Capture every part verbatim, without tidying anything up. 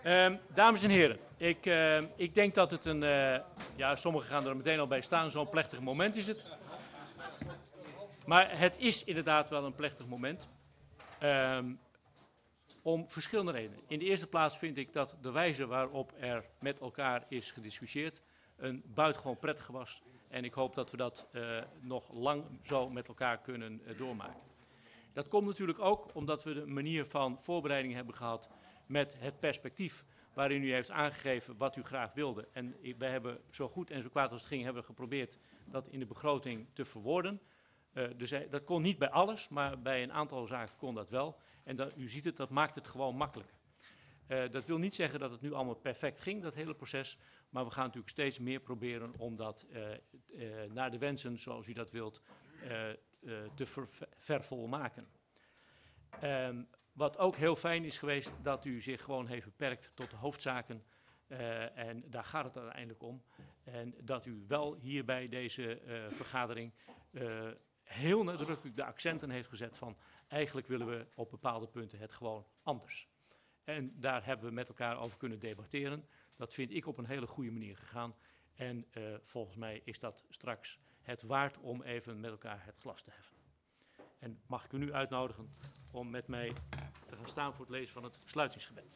Um, dames en heren, ik, uh, ik denk dat het een, uh, ja, sommigen gaan er meteen al bij staan, zo'n plechtig moment is het. Maar het is inderdaad wel een plechtig moment, um, om verschillende redenen. In de eerste plaats vind ik dat de wijze waarop er met elkaar is gediscussieerd een buitengewoon prettige was. En ik hoop dat we dat uh, nog lang zo met elkaar kunnen uh, doormaken. Dat komt natuurlijk ook omdat we de manier van voorbereiding hebben gehad met het perspectief waarin u heeft aangegeven wat u graag wilde. En wij hebben zo goed en zo kwaad als het ging, hebben we geprobeerd dat in de begroting te verwoorden. Uh, dus dat kon niet bij alles, maar bij een aantal zaken kon dat wel. En dat, u ziet het, dat maakt het gewoon makkelijker. Uh, dat wil niet zeggen dat het nu allemaal perfect ging, dat hele proces. Maar we gaan natuurlijk steeds meer proberen om dat uh, uh, naar de wensen, zoals u dat wilt, uh, uh, te ver vervolmaken. Um, Wat ook heel fijn is geweest, dat u zich gewoon heeft beperkt tot de hoofdzaken. Uh, en daar gaat het uiteindelijk om. En dat u wel hier bij deze uh, vergadering uh, heel nadrukkelijk de accenten heeft gezet van eigenlijk willen we op bepaalde punten het gewoon anders. En daar hebben we met elkaar over kunnen debatteren. Dat vind ik op een hele goede manier gegaan. En uh, volgens mij is dat straks het waard om even met elkaar het glas te heffen. En mag ik u nu uitnodigen om met mij te gaan staan voor het lezen van het sluitingsgebed.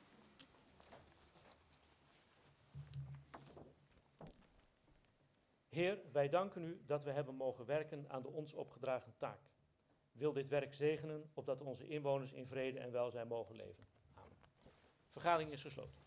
Heer, wij danken u dat we hebben mogen werken aan de ons opgedragen taak. Wil dit werk zegenen, opdat onze inwoners in vrede en welzijn mogen leven. Amen. Vergadering is gesloten.